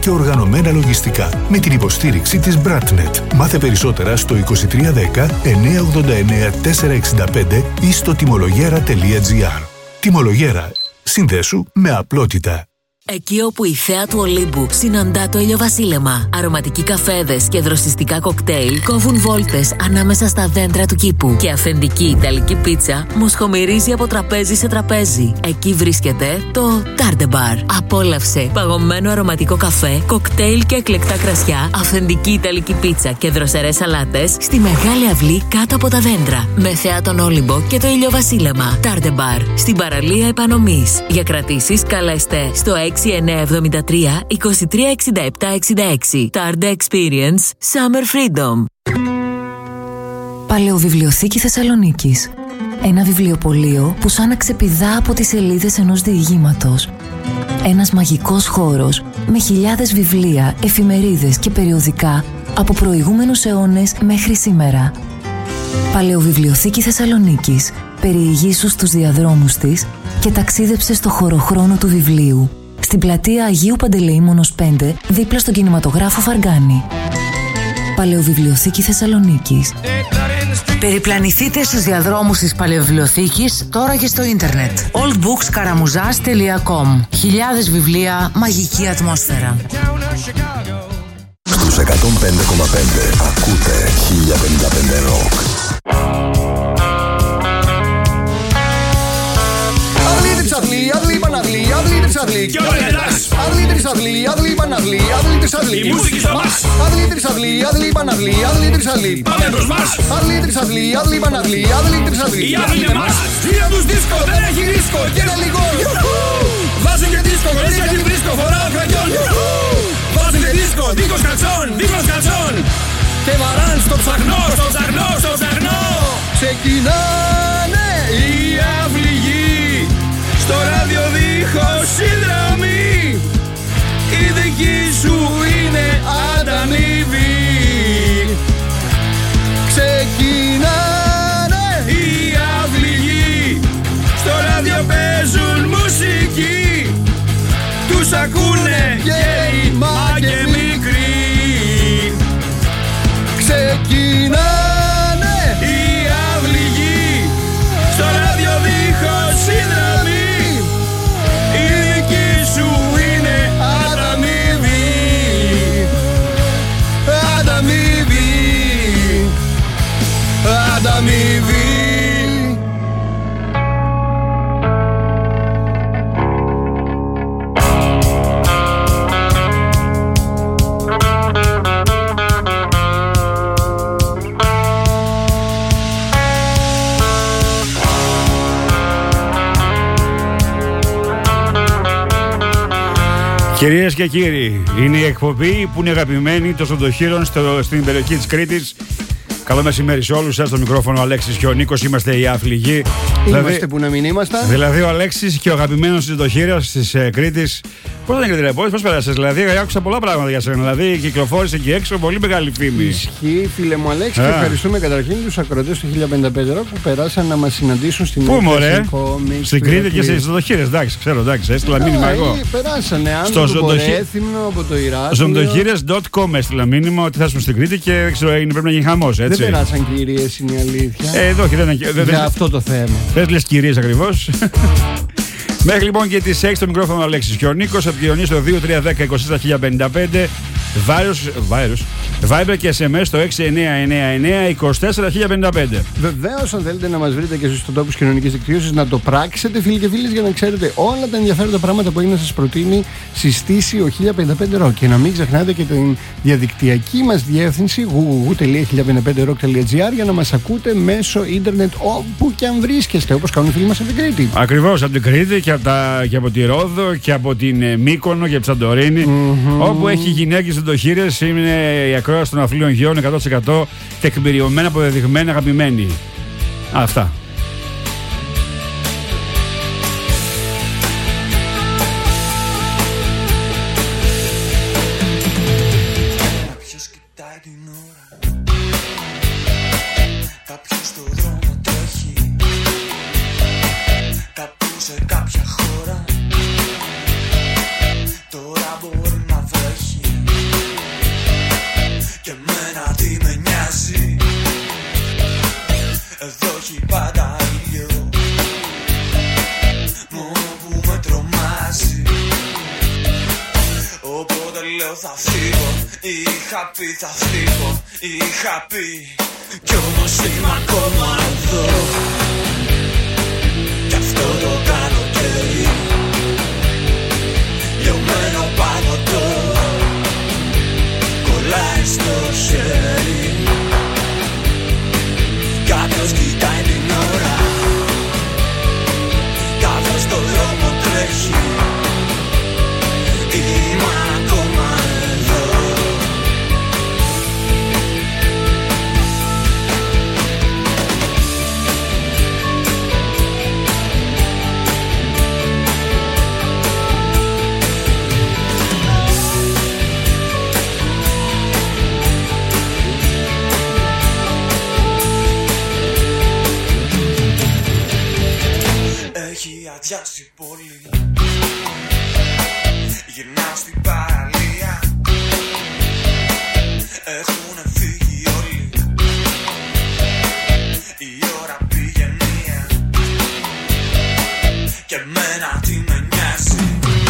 και οργανωμένα λογιστικά. Με την υποστήριξη της BRATNET. Μάθε περισσότερα στο 2310 989 465 ή στο τιμολογέρα.gr. Τιμολογέρα. Συνδέσου με απλότητα. Εκεί όπου η θέα του Ολύμπου συναντά το ηλιοβασίλεμα, αρωματικοί καφέδες και δροσιστικά κοκτέιλ κόβουν βόλτες ανάμεσα στα δέντρα του κήπου και αυθεντική ιταλική πίτσα μοσχομυρίζει από τραπέζι σε τραπέζι. Εκεί βρίσκεται το Tarde Bar. Απόλαυσε παγωμένο αρωματικό καφέ, κοκτέιλ και εκλεκτά κρασιά, αυθεντική ιταλική πίτσα και δροσερές σαλάτες στη μεγάλη αυλή κάτω από τα δέντρα. Με θέα τον Όλυμπο και το ηλιοβασίλεμα. Tarde Bar. Στην παραλία Επανομής. Για κρατήσεις καλέστε στο 6973 236766. Tarde Experience Summer Freedom. Παλαιοβιβλιοθήκη Θεσσαλονίκης. Ένα βιβλιοπωλείο που σαν να ξεπηδά από τις σελίδες ενός διηγήματος. Ένας μαγικός χώρος με χιλιάδες βιβλία, εφημερίδες και περιοδικά από προηγούμενους αιώνες μέχρι σήμερα. Παλαιοβιβλιοθήκη Θεσσαλονίκης. Περιηγήσου στους διαδρόμους της και ταξίδεψε στο χωροχρόνο του βιβλίου. Στην πλατεία Αγίου Παντελεήμονος 5, δίπλα στον κινηματογράφο Φαργκάνη. Παλαιοβιβλιοθήκη Θεσσαλονίκης. Περιπλανηθείτε στους διαδρόμους της Παλαιοβιβλιοθήκης τώρα και στο ίντερνετ. oldbookskaramuzas.com. Χιλιάδες βιβλία, μαγική ατμόσφαιρα. Στους 105,5 ακούτε 1055 Rock. Αδλή, παναδλή, αδλή, τρισαδλή. Και όλα εντάς. Αδλή, τρισαδλή, αδλή, παναδλή, αδλή, τρισαδλή. Η μουσική στο μας. Αδλή, τρισαδλή, αδλή, παναδλή, αδλή, τρισαδλή. Πάμε προς μας. Αδλή, τρισαδλή, αδλή, παναδλή, αδλή, τρισαδλή. Η άδλη είναι μας. Γύρω τους δίσκο, δεν έχει ρίσκο. Και ένα λίγο. Βάζουν και δίσκο, χωρίς γιατί βρίσκω. Φοράω κραγιόν. Βάζουν και δίσκο, δίχως καλτσόν, δίχως καλτσόν. Και βαράν στο ψαχνό, στο ψαχνό, στο ψαχνό. Ξεκινάνε οι αυληγοί. Στο ράδιο δίχως συνδρομή. Η δική σου είναι ανταμοιβή. Ξεκινάνε οι αυληγοί. Στο ράδιο παίζουν μουσική. Τους ακούνε γέροι μα και μικροί. Ξεκινάνε οι αυληγοί. Στο ράδιο δίχως συνδρομή. Ανταμοιβή. Κυρίες και κύριοι, είναι η εκπομπή που είναι αγαπημένη των ζωντοχείρων στην περιοχή της Κρήτης. Καλό μεσημέρι σε όλους σας. Στο μικρόφωνο ο Αλέξης και ο Νίκος. Είμαστε οι άφληγοι. Είμαστε που να μην ήμασταν. Δηλαδή ο Αλέξης και ο αγαπημένος ζωντοχείρας της Κρήτης. Πώς ήταν και πώς πέρασες? Δηλαδή άκουσα πολλά πράγματα για σένα. Δηλαδή κυκλοφόρησε εκεί έξω πολύ μεγάλη φήμη. Ισχύει, φίλε μου Αλέξη, και ευχαριστούμε καταρχήν τους ακροατές του 1055 Rock που περάσαν να μας συναντήσουν στην Πού μωρέ? Στην Κρήτη και στις ζωντοχείρες. Εντάξει, ξέρω, εντάξει, έστειλα μήνυμα εγώ. Περάσανε άνθρωποι από το Ρέθυμνο, από το Ηράκλειο. Ζωντοχείρες.com έστειλα μήνυμα ότι θα ήσουν στην Κρήτη και ξέρω, πρέπει να γίνει χαμός, έτσι. Δεν περάσαν κυρίες, είναι η αλήθεια. Εδώ και δεν. Για αυτό το θέμα. Δεν λες κυρίες ακριβώς. Μέχρι λοιπόν και τις 6 το μικρόφωνο Αλέξης και ο Νίκος. Επικοινωνεί στο 2310-24.055. Viber και SMS στο 6999-24055. Βεβαίως, αν θέλετε να μας βρείτε και στους τόπους κοινωνικής δικτύωσης, να το πράξετε, φίλοι και φίλες, για να ξέρετε όλα τα ενδιαφέροντα πράγματα που έχει να σας προτείνει συστήσει ο 1055 Rock. Και να μην ξεχνάτε και την διαδικτυακή μας διεύθυνση www.1055rock.gr για να μας ακούτε μέσω ίντερνετ όπου και αν βρίσκεστε, όπως κάνουν οι φίλοι μας από την Κρήτη. Ακριβώς, από την Κρήτη και από τη Ρόδο και από την Μύκονο και Ψαντορίνη. Όπου έχει γυναίκες ζωντοχείρες, είναι η ακρόαση των αφλίων γεών 100% τεκμηριωμένα, αποδεδειγμένα, αγαπημένοι. Αυτά. Κάποιος κοιτάει την ώρα, κάποιος στο δρόμο τρέχει, κάπου σε κάποια χώρα, τώρα μπορεί να βρέχει. λέω θα φύγω. Είχα πει θα φύγω. Είχα πει κι όμως είμαι ακόμα εδώ. Κι αυτό το καλοκαίρι λιωμένο παγωτό κολλάει στο χέρι. Κάποιος κοιτάει την ώρα, κάποιος στο δρόμο τρέχει. Είμαι ακόμα εδώ. Έχει αδειάσει η πόλη. Γυρνάω στην παραλία. Έχουνε φύγει όλοι. Η ώρα πήγε μία. Και εμένα τι με νοιάζει.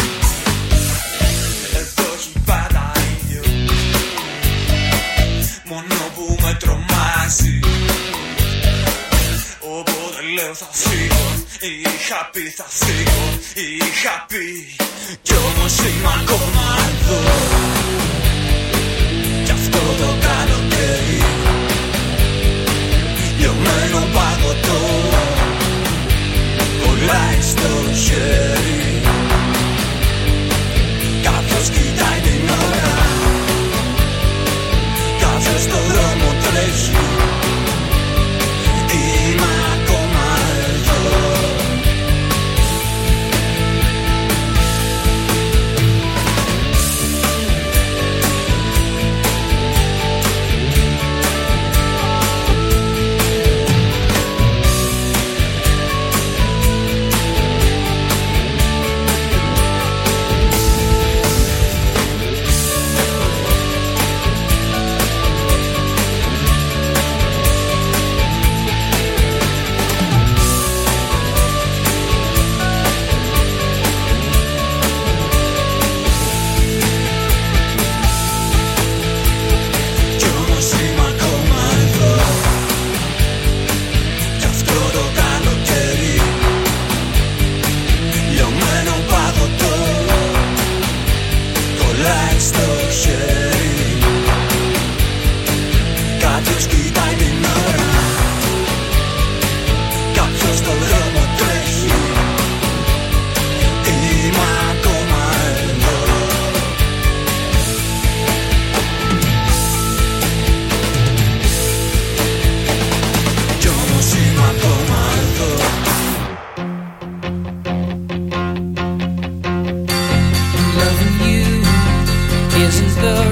Εδώ έχει πάντα ήλιο. Μόνο που με τρομάζει. Οπότε λέω θα φύγω. Είχα πει θα φύγω. Είχα πει κι όμως είμαι ακόμα εδώ. Κι αυτό το καλοκαίρι λιωμένο παγωτό κολλάει στο χέρι. Κάποιος κοιτάει την ώρα, κάποιος στο δρόμο τρέχει. Είμαι ακόμα εδώ. Isn't the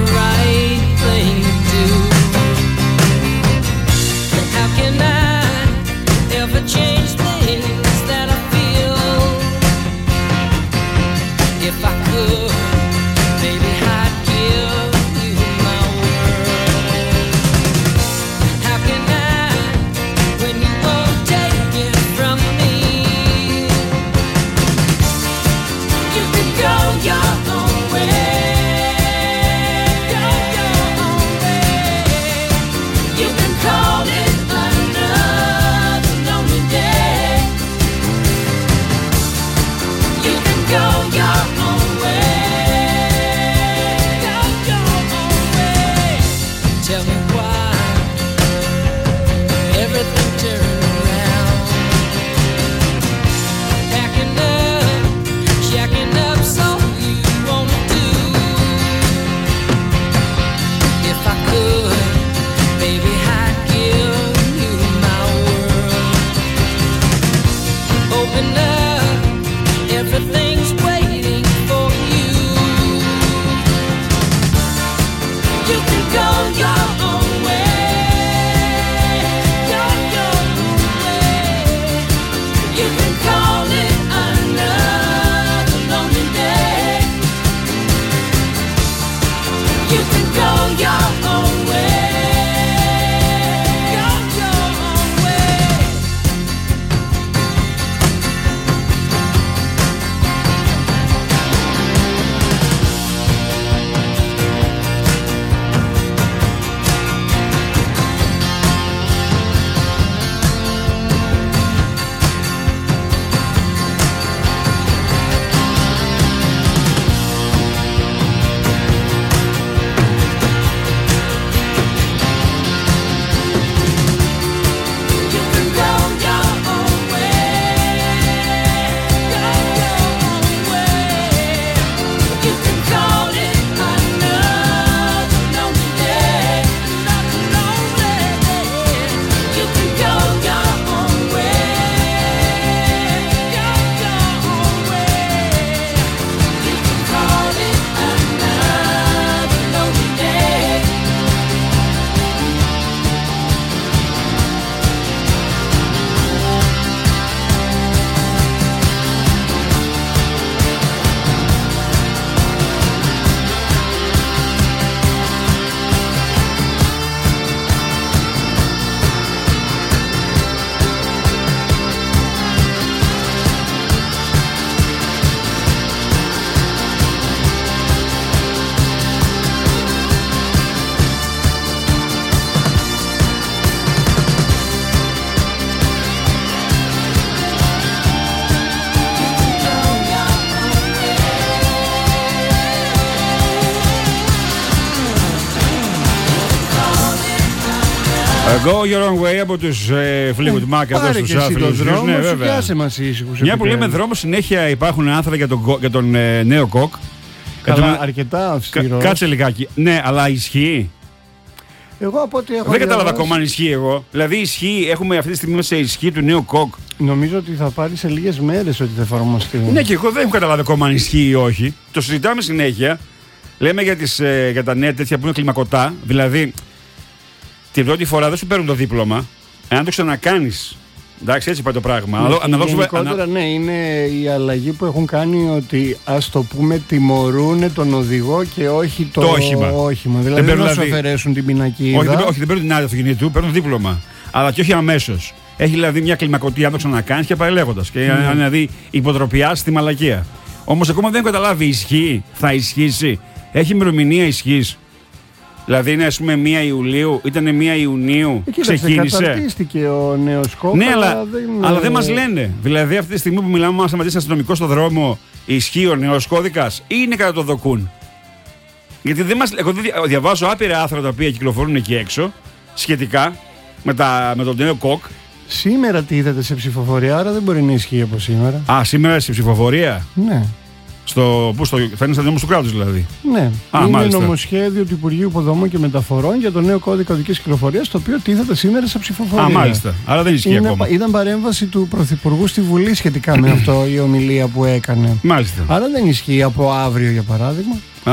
Go your own way από τους φίλοι μου του Μάκα εδώ στους άφιλους. Ναι, βέβαια. Μια που λέμε δρόμο, συνέχεια υπάρχουν άνθρωποι για τον νέο κοκ. Καλά, αρκετά αυστηρός. Κάτσε λιγάκι. Ναι, αλλά ισχύει. Εγώ από ό,τι έχω. Δεν κατάλαβα ακόμα αν ισχύει εγώ. Δηλαδή ισχύει, έχουμε αυτή τη στιγμή σε ισχύ του νέου κοκ. Νομίζω ότι θα πάρει σε λίγες μέρες ότι θα εφαρμοστεί. Ναι, και εγώ δεν έχω καταλάβει ακόμα αν ισχύει ή όχι. Το συζητάμε συνέχεια. Λέμε για τα νέα τέτοια που είναι κλιμακωτά. Δηλαδή, την πρώτη φορά δεν σου παίρνουν το δίπλωμα. Εάν το ξανακάνεις. Εντάξει, έτσι πάει το πράγμα. Γενικότερα, ναι, είναι η αλλαγή που έχουν κάνει ότι ας το πούμε τιμωρούν τον οδηγό και όχι το όχημα. Δηλαδή δεν θα σου αφαιρέσουν την πινακίδα. Όχι, δεν παίρνουν την άδεια αυτοκινήτου, παίρνουν δίπλωμα. Αλλά και όχι αμέσως. Έχει δηλαδή μια κλιμακωτή, αν το ξανακάνεις και πάει λέγοντας. Και δηλαδή υποτροπιάς τη μαλακία. Όμως ακόμα δεν έχω καταλάβει, ισχύει, θα ισχύσει. Έχει ημερομηνία ισχύς. Δηλαδή είναι ας πούμε 1 Ιουλίου, ήταν 1 Ιουνίου, ξεκίνησε. Καταρτίστηκε ο νέος κόκκ. Ναι, αλλά δεν μας λένε. Δηλαδή αυτή τη στιγμή που μιλάμε, μας σταματήσει αστυνομικό στο δρόμο, ισχύει ο νέος κώδικας ή είναι κατά το δοκούν. Γιατί εγώ διαβάζω άπειρα άρθρα τα οποία κυκλοφορούν εκεί έξω σχετικά με τον νέο κοκκ. Σήμερα τι είδατε σε ψηφοφορία, άρα δεν μπορεί να ισχύει από σήμερα. Α, σήμερα σε ψηφοφορία. Ναι. Φαίνεται στα νόμους του κράτους δηλαδή. Ναι. Είναι νομοσχέδιο του Υπουργείου Υποδομών και Μεταφορών για το νέο κώδικα οδικής κυκλοφορίας, το οποίο τίθεται σήμερα σε ψηφοφορία. Α, μάλιστα. Άρα δεν ισχύει ακόμα. Ήταν παρέμβαση του Πρωθυπουργού στη Βουλή σχετικά με αυτό, η ομιλία που έκανε. Μάλιστα. Άρα δεν ισχύει από αύριο, για παράδειγμα.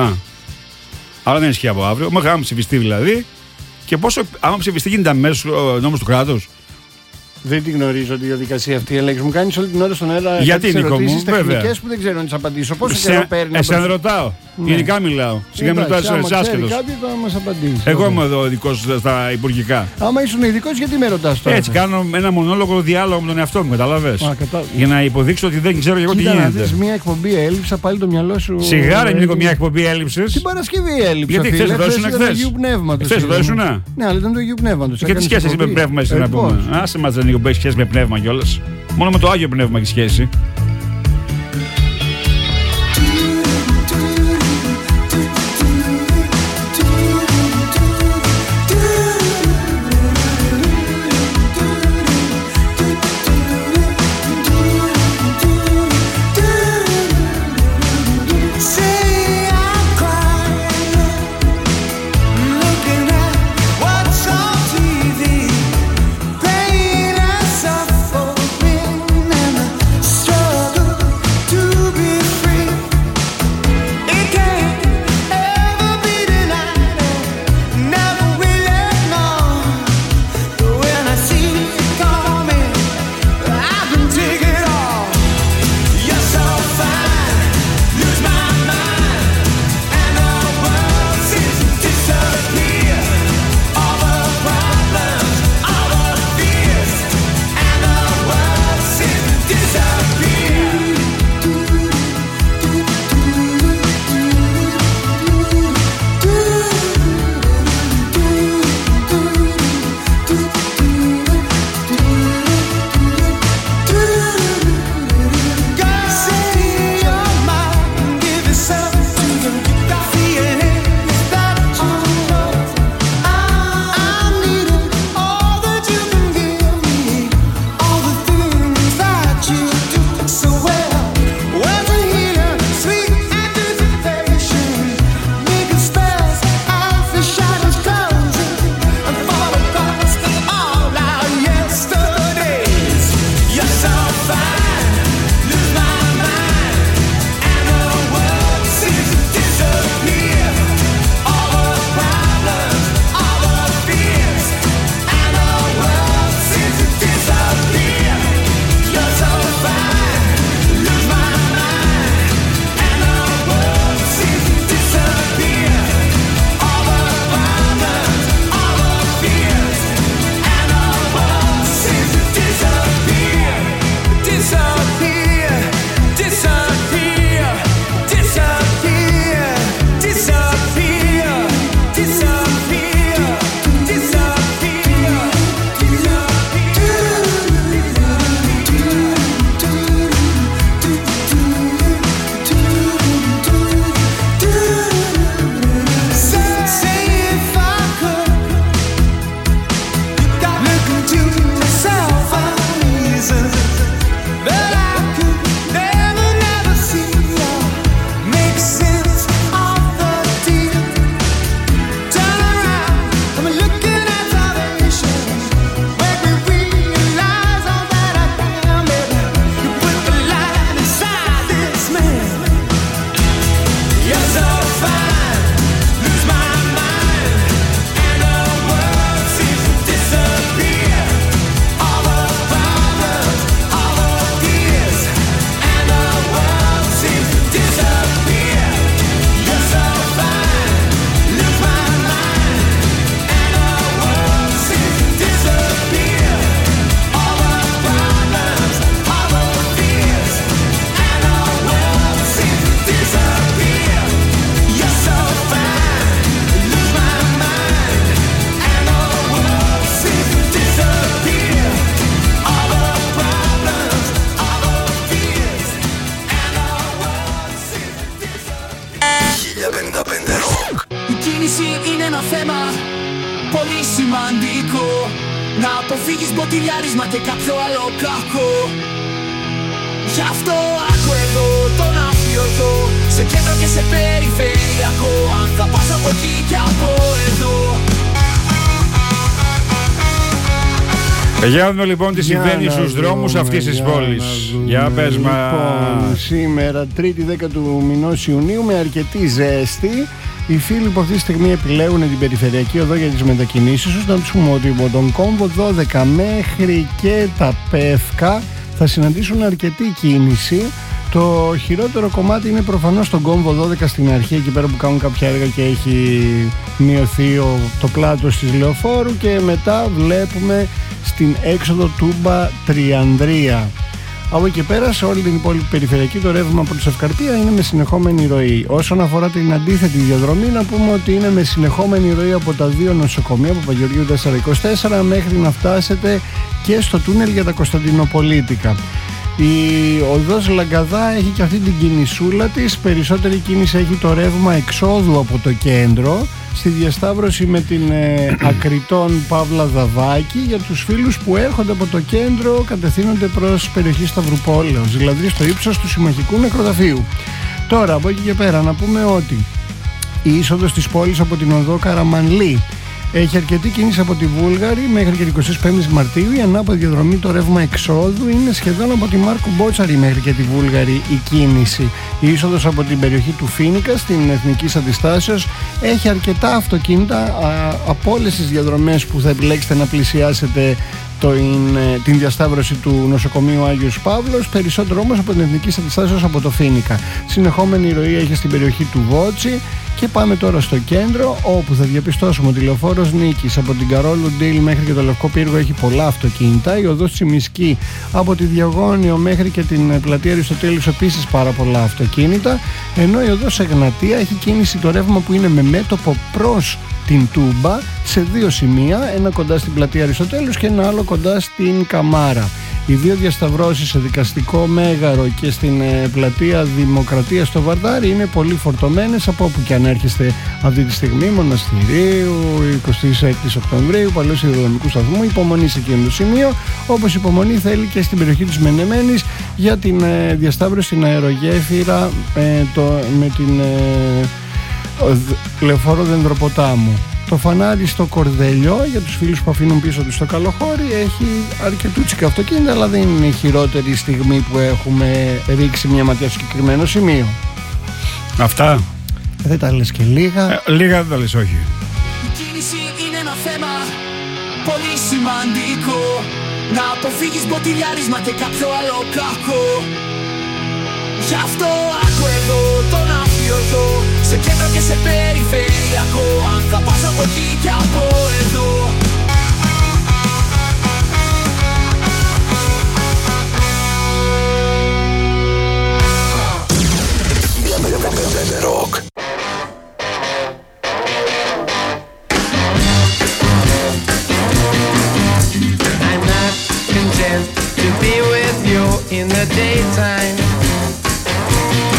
Άρα δεν ισχύει από αύριο. Άμα ψηφιστεί δηλαδή. Και πόσο, άμα ψηφιστεί, γίνεται αμέσως ο νόμος του κράτους. Δεν την γνωρίζω τη διαδικασία αυτή. Ελέγχει, μου κάνει όλη την ώρα στον αέρα ερωτήσεις τεχνικές που δεν ξέρω να τι απαντήσω. Πόσο καιρό παίρνει. Εσένα ρωτάω. Ναι. Γενικά μιλάω. Σιγά μην ρωτάς άσχετος. Κάποιο θα μας απαντήσει. Εγώ είμαι εδώ ειδικός στα υπουργικά. Άμα ήσουν ειδικός, γιατί με ρωτάς τώρα. Έτσι κάνω ένα μονόλογο διάλογο με τον εαυτό μου, καταλαβες. Για να υποδείξω ότι δεν ξέρω εγώ τι γίνεται. Μια εκπομπή έλειψα, πάλι το μυαλό σου. Σιγά ρε Νίκο, μια εκπομπή έλειψες. Την Παρασκευή έλειψα. Γιατί χθες εδώ ήσουν χθες. Χθες εδώ ήσουν. Ναι, αλλά ήταν το Αγίου Πνεύματος. Και τι σχέση έχει με πνεύμα εσύ να πούμε. Άσε μας Νίκο που έχει σχέση με πνεύμα κιόλας. Μόνο με το Άγιο Πνεύμα έχει σχέση. Pain and suffering and the struggle. κίνηση είναι ένα θέμα πολύ σημαντικό. Να αποφύγεις μποτιλιάρισμα και κάποιο άλλο κακό. Γι' αυτό άκου εδώ τον αφιωτό, σε κέντρο και σε περιφερειακό. Αν θα πας από εκεί και από εδώ. Για να δούμε λοιπόν τι συμβαίνει στους δρόμους αυτής της πόλης. Για πες μας. Λοιπόν, σήμερα 3η 10 του μηνός Ιουνίου με αρκετή ζέστη. Οι φίλοι που αυτή τη στιγμή επιλέγουν την περιφερειακή οδό για τις μετακινήσεις τους, να τους πούμε ότι από τον κόμβο 12 μέχρι και τα Πεύκα θα συναντήσουν αρκετή κίνηση. Το χειρότερο κομμάτι είναι προφανώς τον κόμβο 12 στην αρχή, εκεί πέρα που κάνουν κάποια έργα και έχει μειωθεί το πλάτος της λεωφόρου, και μετά βλέπουμε στην έξοδο Τούμπα Τριανδρία. Από εκεί πέρα σε όλη την υπόλοιπη περιφερειακή το ρεύμα από τη Ευκαρπία είναι με συνεχόμενη ροή. Όσον αφορά την αντίθετη διαδρομή, να πούμε ότι είναι με συνεχόμενη ροή από τα δύο νοσοκομεία, από Παπαγεωργίου 424 μέχρι να φτάσετε και στο τούνελ για τα Κωνσταντινοπολίτικα. Η οδός Λαγκαδά έχει και αυτή την κινησούλα της. Περισσότερη κίνηση έχει το ρεύμα εξόδου από το κέντρο, στη διασταύρωση με την Ακριτών Παύλα Δαβάκη, για τους φίλους που έρχονται από το κέντρο κατευθύνονται προς περιοχή Σταυρουπόλεως, δηλαδή στο ύψος του Συμμαχικού Νεκροταφείου. Τώρα από εκεί και πέρα να πούμε ότι η είσοδος της πόλης από την οδό Καραμανλή έχει αρκετή κίνηση από τη Βούλγαρη μέχρι και την 25η Μαρτίου. Η ανάποδη διαδρομή το ρεύμα εξόδου είναι σχεδόν από τη Μάρκου Μπότσαρη μέχρι και τη Βούλγαρη η κίνηση. Η είσοδος από την περιοχή του Φίνικα στην Εθνικής Αντιστάσεως έχει αρκετά αυτοκίνητα από όλες τις διαδρομές που θα επιλέξετε να πλησιάσετε την διασταύρωση του νοσοκομείου Άγιος Παύλος, περισσότερο όμως από την Εθνική Αντιστάσεως από το Φίνικα. Συνεχόμενη ροή έχει στην περιοχή του Βότσι. Και πάμε τώρα στο κέντρο, όπου θα διαπιστώσουμε ότι η λεωφόρος Νίκης από την Καρόλου Ντίλ μέχρι και το Λευκό Πύργο έχει πολλά αυτοκίνητα. Η οδός Τσιμισκή από τη Διαγώνιο μέχρι και την πλατεία Αριστοτέλους επίσης πάρα πολλά αυτοκίνητα. Ενώ η οδός Εγνατία έχει κίνηση το ρεύμα που είναι με μέτωπο προς την Τούμπα σε δύο σημεία, ένα κοντά στην πλατεία Αριστοτέλους και ένα άλλο κοντά στην Καμάρα. Οι δύο διασταυρώσεις σε Δικαστικό Μέγαρο και στην πλατεία Δημοκρατία στο Βαρδάρι είναι πολύ φορτωμένες από όπου και αν έρχεστε αυτή τη στιγμή. Μοναστηρίου, 26 Οκτωβρίου, Παλαιού Σιδηροδρομικού Σταθμού. Υπομονή σε εκείνο το σημείο, όπως υπομονή θέλει και στην περιοχή της Μενεμένης για την διασταύρωση στην αερογέφυρα με την λεωφόρο Δεντροποτάμου. Το φανάρι στο Κορδελιό, για τους φίλους που αφήνουν πίσω τους το Καλοχώρι, έχει αρκετούτσικα αυτοκίνητα, αλλά δεν είναι η χειρότερη στιγμή που έχουμε ρίξει μια ματιά στο συγκεκριμένο σημείο. Αυτά. Δεν τα λες και λίγα. Λίγα δεν τα λες, όχι. Η κίνηση είναι ένα θέμα πολύ σημαντικό. Να αποφύγεις μποτιλιάρισμα και κάποιο άλλο κακό. Γι' αυτό άκου εδώ τον αφιωτό, σε κέντρο και σε περιφερειακό. Αν θα πας από εκεί και από εδώ. Rock. I'm not content to be with you in the daytime.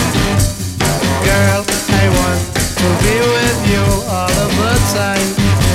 Girl, I want to be with you all of the time.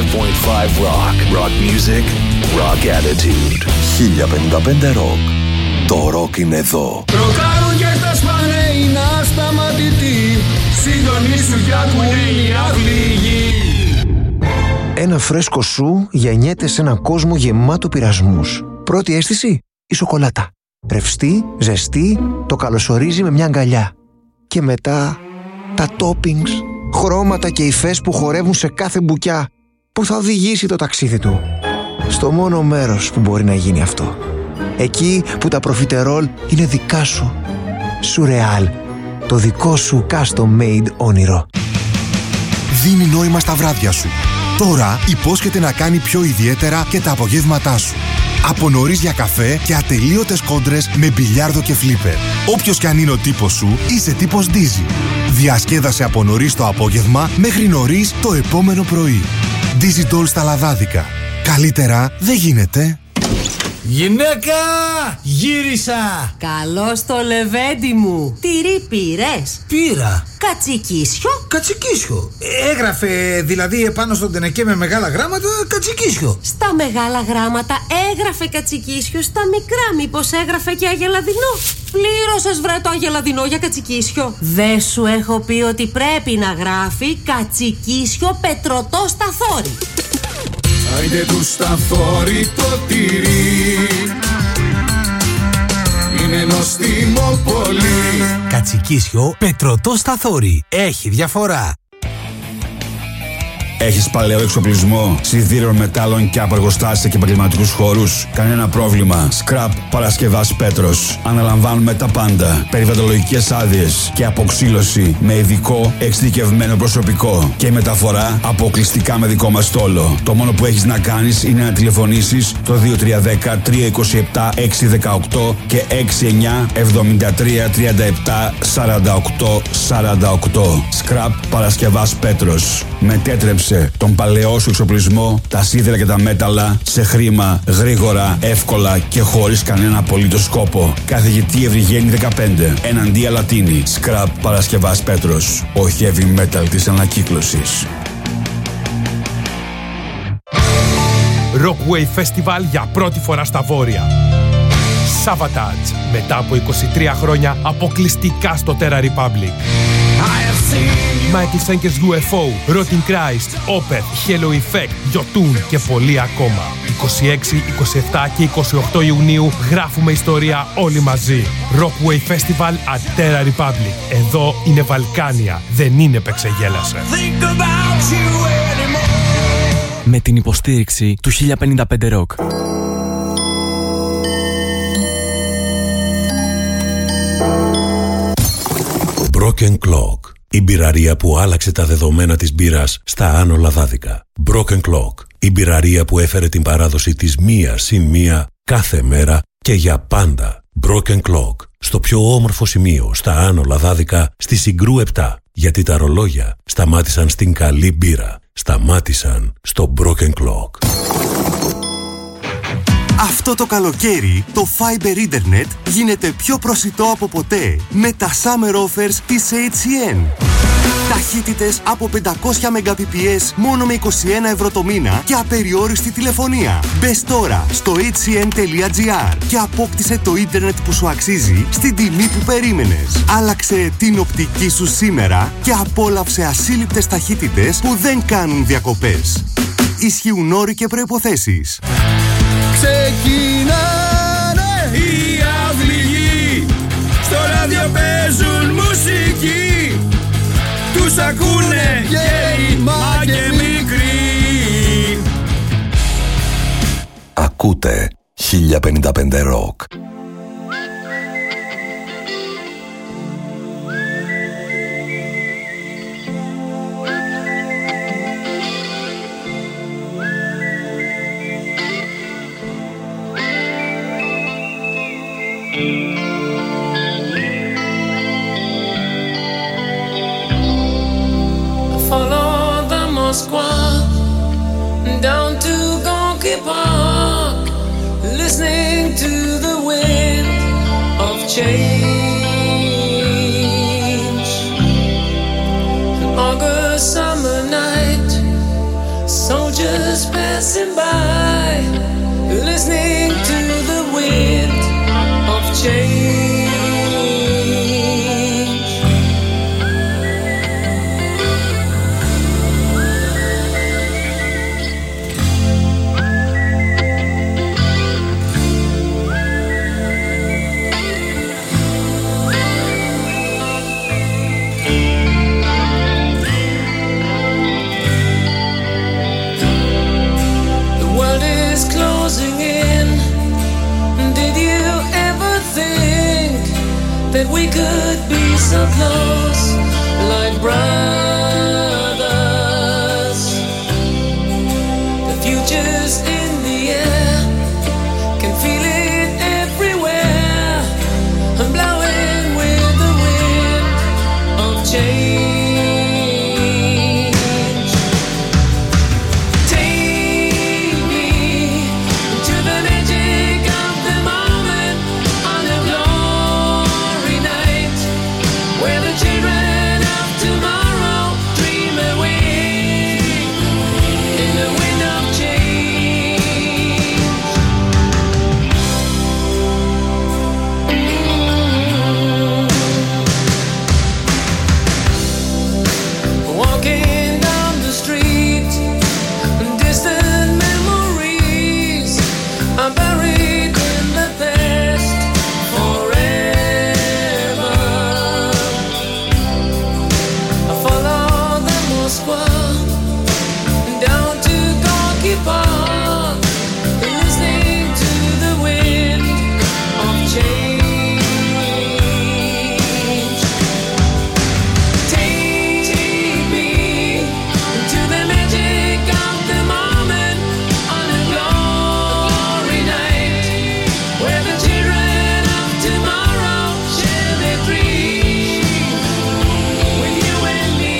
Rock. Rock music, rock attitude. 1055 Rock. Το ροκ είναι εδώ. Ροκάρουν και τα σπάνε είναι ασταματητή. Συντονίσου κι ακούνε οι αυλίγοι. Ένα φρέσκο σου γεννιέται σε έναν κόσμο γεμάτο πειρασμούς. Πρώτη αίσθηση, η σοκολάτα. Ρευστή, ζεστή, το καλωσορίζει με μια αγκαλιά. Και μετά τα toppings, χρώματα και υφές που χορεύουν σε κάθε μπουκιά που θα οδηγήσει το ταξίδι του στο μόνο μέρος που μπορεί να γίνει αυτό. Εκεί που τα προφιτερόλ είναι δικά σου. Σουρεάλ, το δικό σου custom made όνειρο. Δίνει νόημα στα βράδια σου. Τώρα υπόσχεται να κάνει πιο ιδιαίτερα και τα απογεύματά σου. Από νωρίς για καφέ και ατελείωτες κόντρες με μπιλιάρδο και φλίπερ. Όποιος κι αν είναι ο τύπος σου, είσαι τύπος Dizzy. Διασκέδασε από νωρίς το απόγευμα μέχρι νωρίς το επόμενο πρωί. Dizzy Doll στα λαδάδικα. Καλύτερα δεν γίνεται. Γυναίκα! Γύρισα! Καλώς το λεβέντι μου. Τυρί πήρες? Πήρα. Κατσικίσιο? Κατσικίσιο. Έγραφε δηλαδή επάνω στον τενεκέ με μεγάλα γράμματα κατσικίσιο. Στα μεγάλα γράμματα έγραφε κατσικίσιο, στα μικρά μήπως έγραφε και αγελαδινό? Πλήρωσες βρε το αγελαδινό για κατσικίσιο? Δεν σου έχω πει ότι πρέπει να γράφει κατσικίσιο πετρωτό σταθόρι? Άιντε του σταθόρι το τυρί, είναι νοστιμό πολύ. Κατσικίσιο πετρωτό σταθόρι. Έχει διαφορά. Έχεις παλαιό εξοπλισμό, σιδήρων, μετάλλων και από εργοστάσια και επαγγελματικούς χώρους? Κανένα πρόβλημα. Scrap Παρασκευάς Πέτρος. Αναλαμβάνουμε τα πάντα. Περιβαλλοντολογικές άδειες και αποξύλωση με ειδικό εξειδικευμένο προσωπικό. Και μεταφορά αποκλειστικά με δικό μας στόλο. Το μόνο που έχεις να κάνεις είναι να τηλεφωνήσεις το 2310 327 618 και 69 73 37 48 48. Scrap Παρασκευάς Πέτρος. Μετέτρεψε τον παλαιό σου εξοπλισμό, τα σίδερα και τα μέταλλα σε χρήμα, γρήγορα, εύκολα και χωρίς κανένα απολύτως σκόπο. Καθηγητή Ευρυγένη 15, εναντία Λατίνη. Scrap Παρασκευάς Πέτρος. Ο heavy metal της ανακύκλωσης. Rockwave Festival για πρώτη φορά στα Βόρεια. Savatage, μετά από 23 χρόνια αποκλειστικά στο Terra Republic. Michael Schenker's UFO, Rotting Christ, Opeth, Hello Effect, Jotun και πολλοί ακόμα. 26, 27 και 28 Ιουνίου γράφουμε ιστορία όλοι μαζί. Rockwave Festival at Terra Republic. Εδώ είναι Βαλκάνια, δεν είναι Πεξεγέλασε. Με την υποστήριξη του 1055 Rock. Broken Clock. Η μπειραρία που άλλαξε τα δεδομένα της μπύρας στα Άνω Λαδάδικα. Broken Clock. Η μπειραρία που έφερε την παράδοση της μία συν μία κάθε μέρα και για πάντα. Broken Clock. Στο πιο όμορφο σημείο στα Άνω Λαδάδικα στη Συγκρού 7. Γιατί τα ρολόγια σταμάτησαν στην καλή μπύρα. Σταμάτησαν στο Broken Clock. Αυτό το καλοκαίρι το Fiber Internet γίνεται πιο προσιτό από ποτέ με τα Summer Offers της HCN. Ταχύτητες από 500 Mbps μόνο με 21 ευρώ το μήνα και απεριόριστη τηλεφωνία. Μπες τώρα στο hcn.gr και απόκτησε το ίντερνετ που σου αξίζει στην τιμή που περίμενες. Άλλαξε την οπτική σου σήμερα και απόλαυσε ασύλληπτες ταχύτητες που δεν κάνουν διακοπές. Ισχύουν όροι και προϋποθέσεις. Ξεκινάνε οι αυληγοί, στο ράδιο παίζουν μουσική, τους ακούνε γέροι μα και μικροί. Ακούτε 1055 Rock. Down to Gonky Park, listening to the wind of change. An August summer night, soldiers passing by, listening to the wind of change. That we could be so close, like brothers. The future's in the air, can feel it everywhere. I'm blowing with the wind of change. Take me to the magic of the moment on a glory night, where the children of tomorrow dream away in the wind of change. Walking down the street, distant memories are buried in the past forever. I follow the Moskva down to Gorky Park, listening to the wind of change. Take me to the magic of the moment on a glory night, where the children of tomorrow share their dreams with you and me.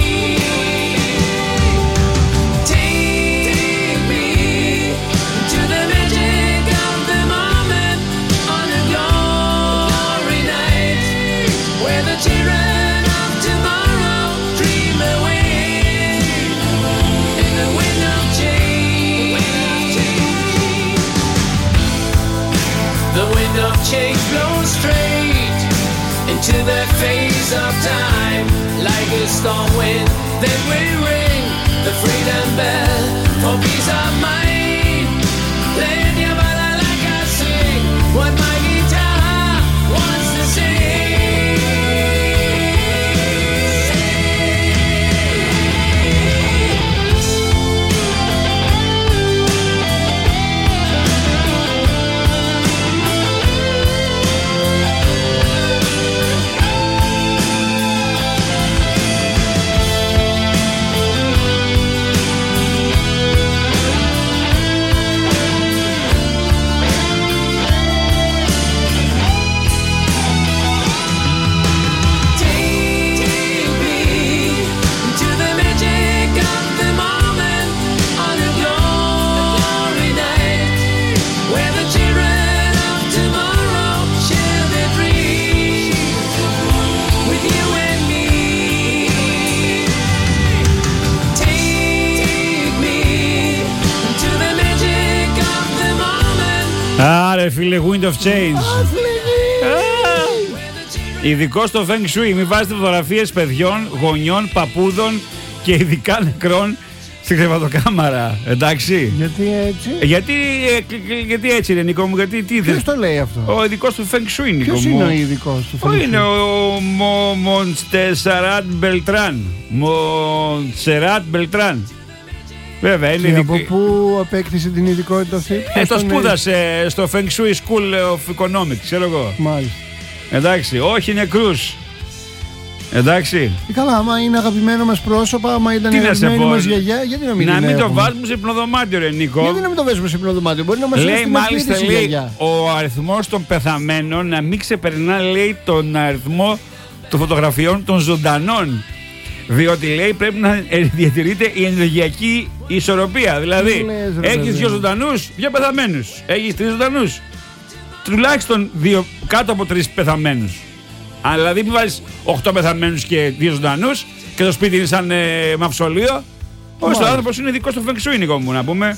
Take me to the magic of the moment on a glory night, where the children of tomorrow dream away in the wind of change. The wind of change blows straight into the face of time, like a storm wind that will ring the freedom bell for peace of mind. Playing your ballad like I sing what my guitar wants to sing. Άρε φίλε, Wind of Change. Ειδικό στο Feng Shui. Μην βάζετε φωτογραφίες παιδιών, γονιών, παππούδων και ειδικά νεκρών στην κρεβατοκάμαρα. Εντάξει. Γιατί έτσι? Γιατί έτσι είναι, Νικό μου, γιατί τι Ποιος το λέει αυτό? Ο ειδικός του Feng Shui, Νικό μου. Ποιος είναι ο ειδικός του Feng Shui? Είναι ο Μοντσεράτ Μπελτράν. Μοντσεράτ Μπελτράν. Βέβαια, είναι από πού απέκτησε την ειδικότητα αυτή? Το σπούδασε στο Feng Shui School of Economics, ξέρω εγώ. Μάλιστα. Εντάξει, όχι νεκρούς. Εντάξει. Καλά, άμα είναι αγαπημένο μας πρόσωπα, άμα ήταν αγαπημένη μας γιαγιά, γιατί να μην να την μην το έχουμε? βάζουμε σε υπνοδωμάτιο, ρε Νίκο. Γιατί να μην το βάζουμε σε υπνοδωμάτιο? Μπορεί να μας λέει στην μάλιστα, η λέει, γιαγιά. ο αριθμός των πεθαμένων να μην ξεπερνά, λέει, τον αριθμό των φωτογραφιών των ζωντανών. Διότι, λέει, πρέπει να διατηρείται η ενεργειακή ισορροπία. Δηλαδή, έχεις 2 ζωντανούς, 2 πεθαμένους. Έχεις 3 ζωντανούς, τουλάχιστον 2, κάτω από 3 πεθαμένους. Αν δηλαδή μην βάλεις 8 πεθαμένους και 2 ζωντανούς και το σπίτι είναι σαν μαυσολείο, ο άνθρωπος είναι ειδικός στο Feng Shui, Νικό μου, να πούμε.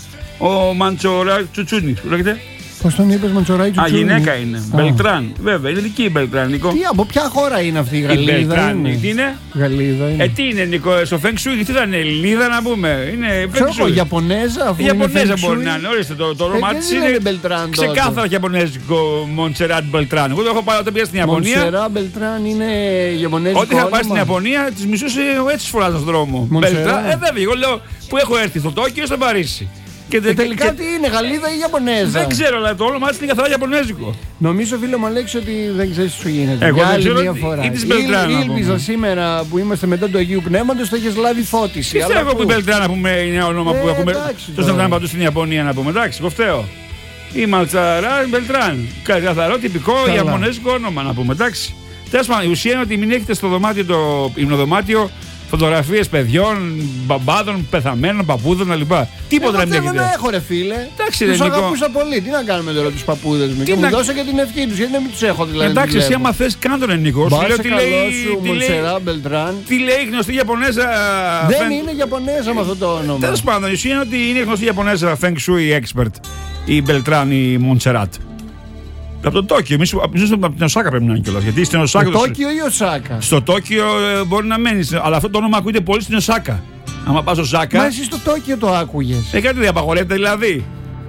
Ο Μαντσορά Τσουτσούνη, που λέγεται. Πώς τον είπες, Μαντσοράη Τσουτσούνη? Γυναίκα είναι. Μπελτράν. Βέβαια, είναι δική η Μπελτράν, Νικό. Τι, από ποια χώρα είναι αυτή η Γαλλίδα? Η Μπελτράν, τι είναι? Γαλλίδα είναι. Τι είναι, Νικό, στο Feng Shui, τι θα είναι, Ελληνίδα να πούμε. Είναι Feng Shui. Ιαπωνέζα, αφού Ιαπωνέζα μπορεί να είναι. Ορίστε, το όνομά της είναι Μπελτράν. ξεκάθαρα Ιαπωνέζικο. Μοντσεράτ Μπελτράν. Εγώ το έχω πάει όταν πήγα στην Ιαπωνία. Μοντσεράτ Μπελτράν είναι Ιαπωνέζικο. Όταν είχα πάει στην Ιαπωνία, τις μισούσε έτσι φορά στον δρόμο. Μπελτράν, βέβαια, εγώ λέω που έχω έρθει στο Τόκιο, στο Παρίσι. Και τελικά τι είναι, Γαλλίδα ή Ιαπωνέζα? Δεν ξέρω, αλλά το όνομα της είναι καθαρά Ιαπωνέζικο. Νομίζω, φίλε μου Αλέξη, ότι δεν ξέρεις τι σου γίνεται. Εγώ δεν ξέρω μια φορά. Ή της Μπελτράν. Ήλπιζα σήμερα που είμαστε μετά του Αγίου Πνεύματος το έχεις λάβει φώτιση. Πιστεύω εγώ που η Μπελτράν να πούμε είναι όνομα που ακούμε. Το σταματάμε παντού στην Ιαπωνία να πούμε. Εντάξει, εγώ φταίω. Η Μαλτσαρά Μπελτράν. Καθαρό τυπικό Ιαπωνέζικο όνομα να πούμε. Εντάξει. Τέλος πάντων, η ουσία είναι ότι μην έχετε στο δωμάτιο, το υμνοδωμάτιο, φωτογραφίες παιδιών, μπαμπάδων, πεθαμένων, παππούδων κλπ. Τίποτα δεν έχετε. Δεν έχω, ρε φίλε. Εντάξει, τους αγαπούσα πολύ. Τι να κάνουμε τώρα τους παππούδες μου? Και μου δώσε και την ευχή τους, γιατί δεν τους έχω δηλαδή. Εντάξει, εσύ άμα θες κάνε τον Νικό. Σου λέω τι λέει. Τι λέει γνωστή Ιαπωνέζα. Δεν είναι Ιαπωνέζα με αυτό το όνομα. Τέλος πάντων, η ουσία είναι ότι είναι γνωστή Ιαπωνέζα Feng Shui expert. Η Μπελτράν ή Μοντσεράτ. Από το Τόκιο, εμείς από την Οσάκα πρέπει να είναι κιόλας. Γιατί στην Οσάκα. Στο Τόκιο ή Οσάκα? Στο Τόκιο μπορεί να μένει, αλλά αυτό το όνομα ακούγεται πολύ στην Οσάκα. Άμα πας Οσάκα. Μα εσύ στο Τόκιο το άκουγες? Κάτι δεν απαγορεύεται δηλαδή.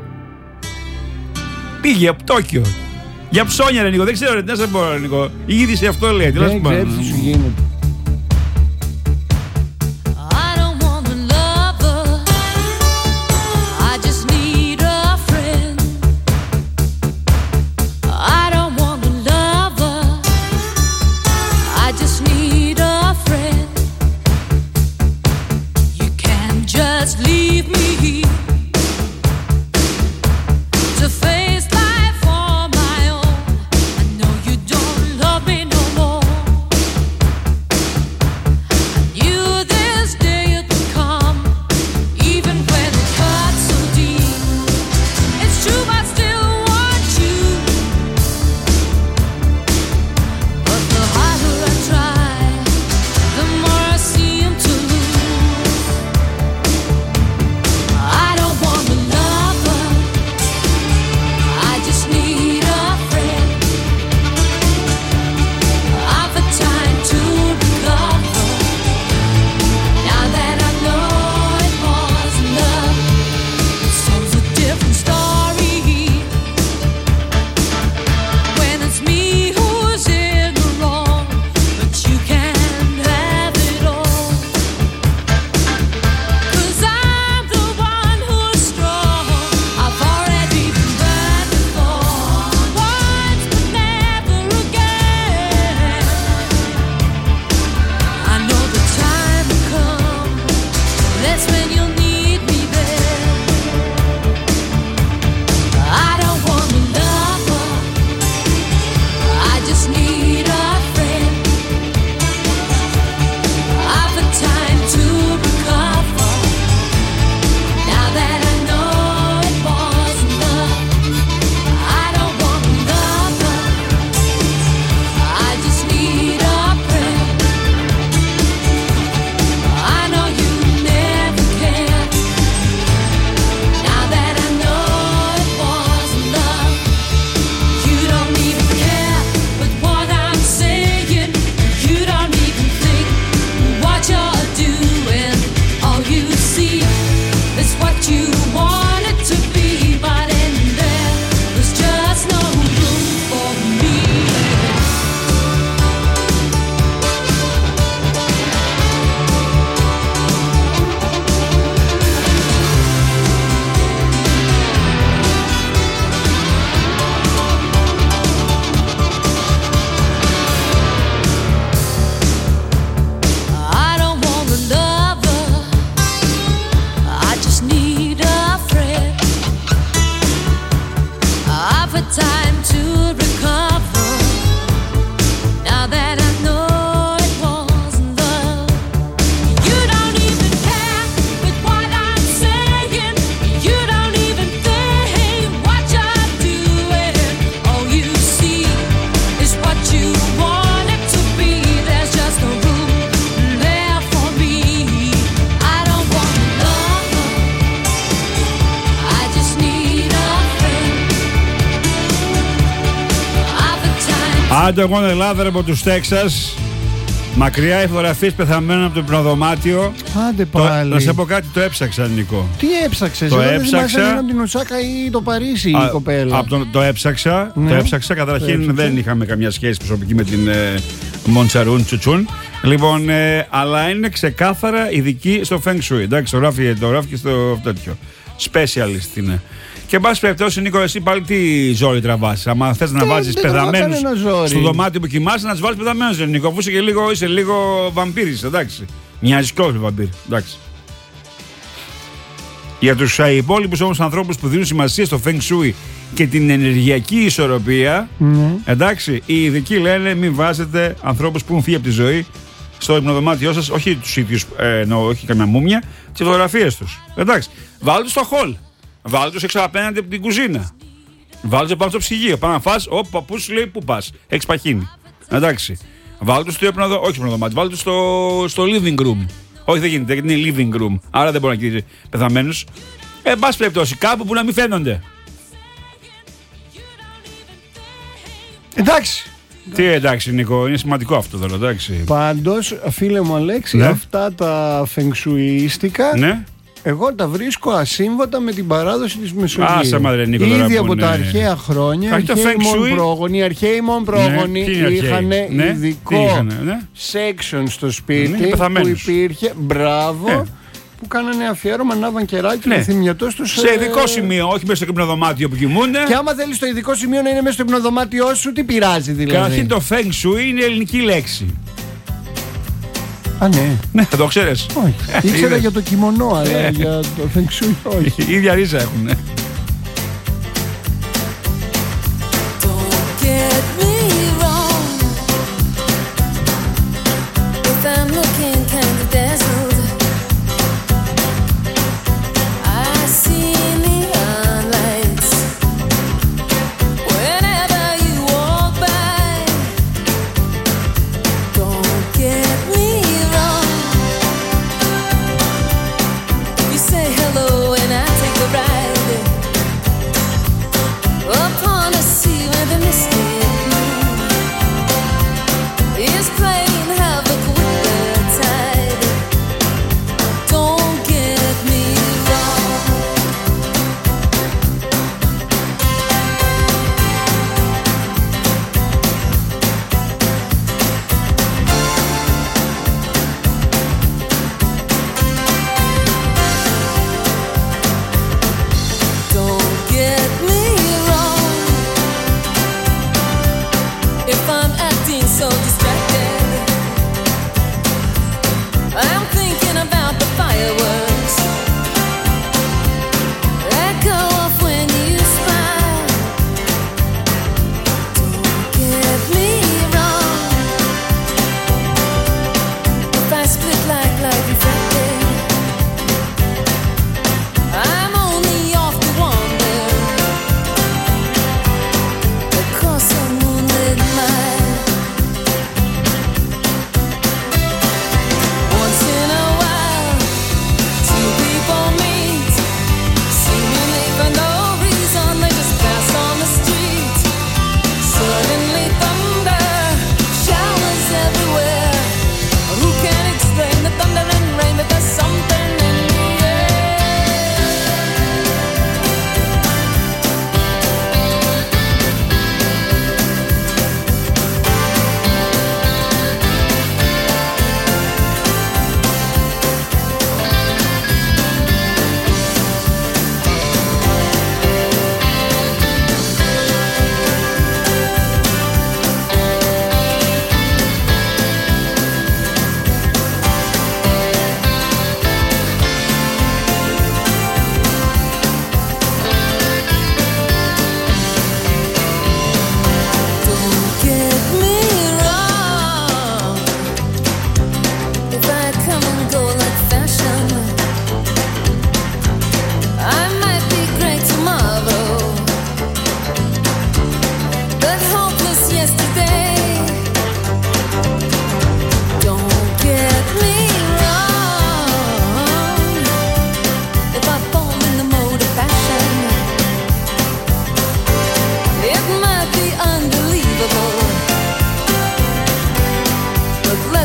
Πήγε από Τόκιο. Για ψώνια, ρε Νικό, δεν ξέρω, δεν σε μπορώ, Νικό. Η είδηση αυτό λέει. Δεν ξέρεις τι σου γίνεται. Άντε, εγώ είναι Ελλάδα από τους Τέξας. Μακριά οι φωτογραφίες πεθαμένων από το υπνοδωμάτιο. Άντε πάλι. Να σε πω κάτι, το έψαξα, Νικό. Τι έψαξες? Το έψαξα. Από την Οσάκα ή το Παρίσι η κοπέλα. Το έψαξα. Ναι. Το έψαξα. Καταρχήν δεν είχαμε καμιά σχέση προσωπική με την Μοντσαρούν Τσουτσούν. Λοιπόν, αλλά είναι ξεκάθαρα ειδική στο Feng Shui. Εντάξει, το γράφει και στο τέτοιο. Specialist είναι. Και εν πάση περιπτώσει, Νίκο, εσύ πάλι τι ζόρι τραβάς? Άμα θες να βάζεις πεθαμένους στο δωμάτιο που κοιμάσαι, να τους βάλεις πεθαμένους, Νίκο. Αφού είσαι λίγο βαμπύρης, εντάξει. Μοιάζεις κι όλοι βαμπύρ, εντάξει. Για τους υπόλοιπους όμως ανθρώπους που δίνουν σημασία στο Feng Shui και την ενεργειακή ισορροπία, εντάξει, οι ειδικοί λένε μην βάζετε ανθρώπους που έχουν φύγει από τη ζωή στο υπνοδωμάτιό σας, όχι τους ίδιους, όχι καμιά μούμια, τις φωτογραφίες τους. Εντάξει, βάλτε τους στο χολ. Βάλτε τους έξω απέναντι από την κουζίνα. Βάλτε τους πάνω στο ψυγείο. Πάνω να φας, ο παππούς σου λέει πού πας. Έχεις παχύνει. Εντάξει. Βάλτε τους στο υπνοδωμάτιο. Βάλτε τους στο living room. Όχι, δεν γίνεται, γιατί είναι living room. Άρα δεν μπορεί να κοιτήσει πεθαμένους. Εν πάση περιπτώσει, κάπου που να μην φαίνονται. Εντάξει. Τι εντάξει, Νίκο, είναι σημαντικό αυτό τώρα, εντάξει. Πάντως, φίλε μου Αλέξη, ναι, αυτά τα φεγγσουιστικά, ναι, εγώ τα βρίσκω ασύμβατα με την παράδοση της Μεσογείου. Άσε μαδρε, Νίκο, ήδη από τα αρχαία χρόνια, οι αρχαίοι μόν πρόγονοι είχαν ειδικό section στο σπίτι που υπήρχε, μπράβο, που κάνανε αφιέρωμα, ανάβαν κεράκι και θυμιωτός τους. Σε ειδικό σημείο, όχι μέσα στο υπνοδωμάτιο που κοιμούνται. Και άμα θέλεις το ειδικό σημείο να είναι μέσα στο υπνοδωμάτιό σου, τι πειράζει δηλαδή? Καταρχήν το Feng Shui είναι ελληνική λέξη. Α, ναι. Ναι, το ξέρεις. Όχι. Ήξερα για το κιμονό, αλλά για το Feng Shui όχι. Η ίδια ρίζα έχουν. Say hello and I take a ride.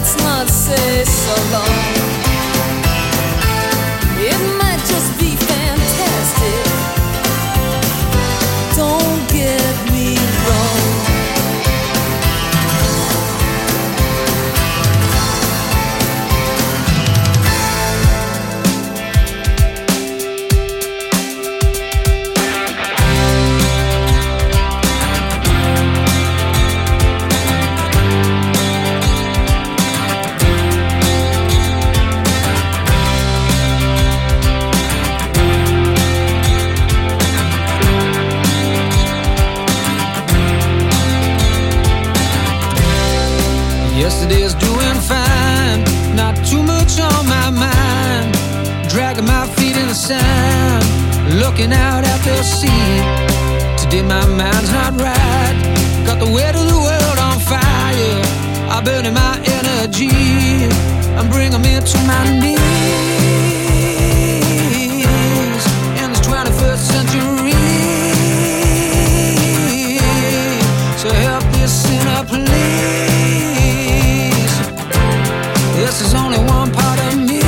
let's not say so long. It might just be fantastic. Don't get me wrong. Yesterday's doing fine, not too much on my mind. Dragging my feet in the sand, looking out at the sea. Today my mind's not right, got the weight of the world on fire. I'm burning my energy, I'm bringing me to my knees in this 21st century. So help this sinner please. This is only one part of me,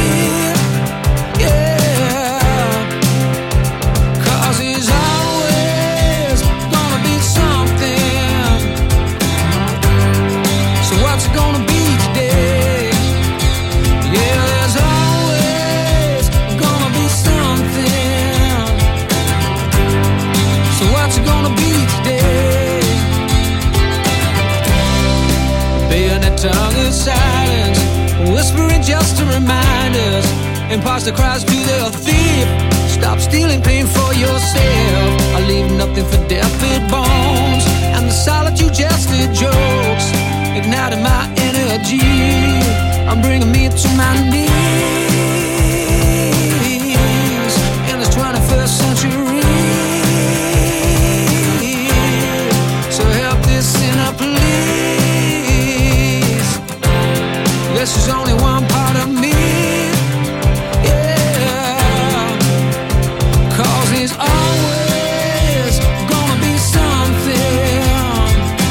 yeah. 'Cause he's always gonna be something. So what's it gonna be today? Yeah, there's always gonna be something. So what's it gonna be today? Bayonet tongue is silence, whispering just to remind us. Imposter cries to the thief, stop stealing pain for yourself. I leave nothing for deathbed bones, and the solitude just the jokes, igniting my energy. I'm bringing me to my knees in this 21st century. So help this sinner please. This is only one part of me, yeah. 'Cause he's always gonna be something.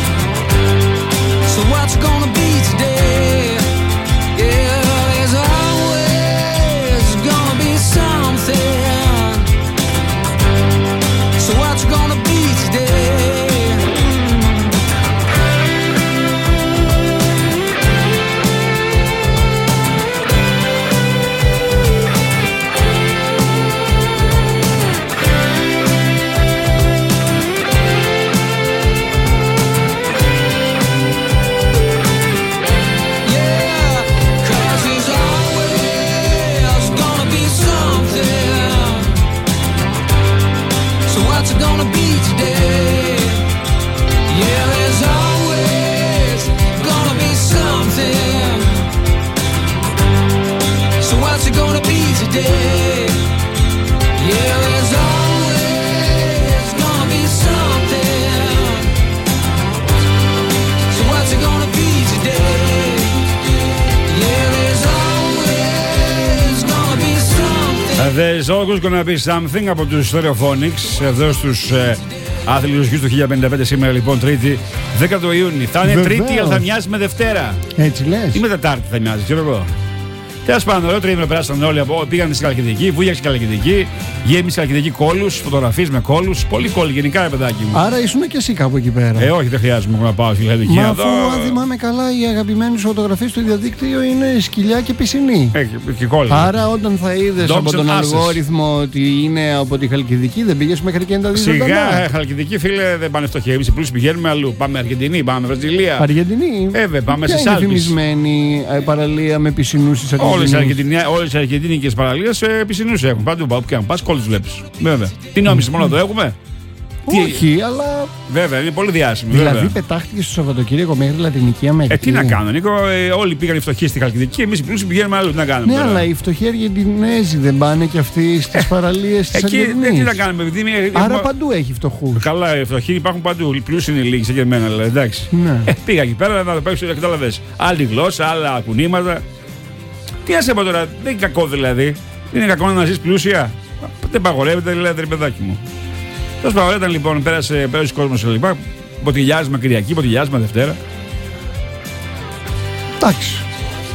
So what's it gonna be today? Yeah, there's always gonna be something. So what's it gonna be today? What's it gonna be today? Yeah, there's always gonna be something. So what's it gonna be today? Yeah, there's always gonna be something. So what's it gonna be today? Yeah, there's always gonna be something. There's always gonna be something από τους Stereophonics εδώ στους άθλητους γης του 1055 σήμερα λοιπόν Τρίτη 10 του Ιούνιου. Θα είναι Βεβαίως. Τρίτη αλλά θα μοιάζει με Δευτέρα. Έτσι λες. Ή με Τετάρτη θα μοιάζει, ξέρω εγώ. Τέλος πάντων, ωραίο τρίμηνο περάσαν όλοι από. Πήγαν στην Καλκιδική, βούλιαξε στην Καλκιδική, γέμισε Καλκιδική κόλους, φωτογραφίες με κόλους. Πολύ κόλλη, γενικά ρε παιδάκι μου. Άρα ήσουν και εσύ κάπου εκεί πέρα. Όχι, δεν χρειάζομαι να πάω στη Λαϊκή. Μα αφού αν θυμάμαι καλά, οι αγαπημένες φωτογραφίες στο διαδίκτυο είναι σκυλιά και πισινή. Και κόλλη. Άρα όταν θα είδες από τον αλγόριθμο ότι είναι από τη Χαλκιδική, δεν πήγες μέχρι και να τα δεις ζωντανά. Σιγά, Χαλκιδική φίλε, δεν πάνε φτωχοί. Εμείς οι πλούσιοι πηγαίνουμε αλλού. Πάμε Αργεντινή, πάμε Βραζιλία. Αργεντινή. Πάμε σε Ποια είναι Σάλτις. φημισμένη παραλία με πισινούς της Αργεντινής. Όλες οι αργεντινικές παραλίες πισινούς έχουν. Παντού που και αν πας, κόλλους βλέπεις. Βέβαια. Τι νόμιζες, μόνο εδώ έχουμε? Όχι, αλλά. Βέβαια, είναι πολύ διάσημο. Δηλαδή βέβαια. πετάχτηκε στο Σαββατοκύριακο μέχρι Λατινική Αμερική. Τι να κάνω, Νίκο, όλοι πήγαν οι φτωχοί στη Χαλκιδική, εμείς οι πλούσιοι πηγαίνουμε αλλού. Τι να κάνουμε. Ναι, τώρα. αλλά οι φτωχοί Αργεντινέζοι δεν πάνε και αυτοί στις παραλίες της Εκεί Αργεντινής. τι να κάνουμε, επειδή Άρα παντού έχει φτωχούς. Καλά, οι φτωχοί υπάρχουν παντού. Οι πλούσιοι είναι λίγοι, σαν και εμένα, δηλαδή, εντάξει. Ναι. Πήγα εκεί πέρα να το παίξω, κατάλαβες. Άλλη γλώσσα, άλλα κουνήματα. Τι να σε πω τώρα, δεν είναι κακό δηλαδή. Δεν είναι κακό να ζεις πλούσια. Δεν παγορεύεται, δηλαδή, παιδάκι μου. Τόσο παγορεύταν λοιπόν, πέρασε ο κόσμος κλπ. Ποτηλιάσμα Κυριακή, ποτηλιάσμα Δευτέρα. Εντάξει.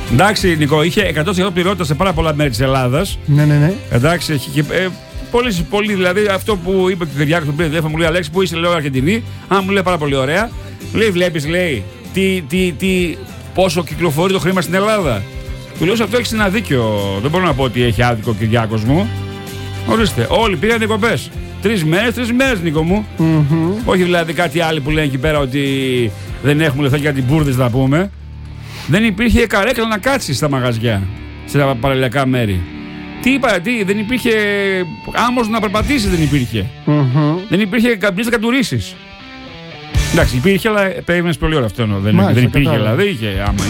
Εντάξει, Νικό, είχε 100% πληρότητα σε πάρα πολλά μέρη της Ελλάδας. Ναι. Εντάξει, έχει και. Πολύ, δηλαδή αυτό που είπε και ο Κυριάκος που πήρε τηλέφωνο, μου λέει Αλέξη, που είσαι, λέω Αργεντινή. Μου λέει πάρα πολύ ωραία. Λέει, βλέπεις, λέει, πόσο κυκλοφορεί το χρήμα στην Ελλάδα. Του λέω, σε αυτό έχεις ένα δίκιο. Δεν μπορώ να πω ότι έχει άδικο ο Κυριάκος μου. Ορίστε, όλοι πήγαν διακοπές. 3 μέρες, Νίκο μου. Όχι δηλαδή κάτι άλλοι που λένε εκεί πέρα ότι δεν έχουμε λεφτά για την μπουρδες να πούμε. Δεν υπήρχε καρέκλα να κάτσει στα μαγαζιά, σε παραλιακά μέρη. Δεν υπήρχε άμμος να περπατήσει, δεν υπήρχε. Δεν υπήρχε καμπλής να κατουρίσεις. Εντάξει, υπήρχε, αλλά περίμενες πολύ ώρα αυτό. Δεν υπήρχε, δηλαδή, είχε άμα.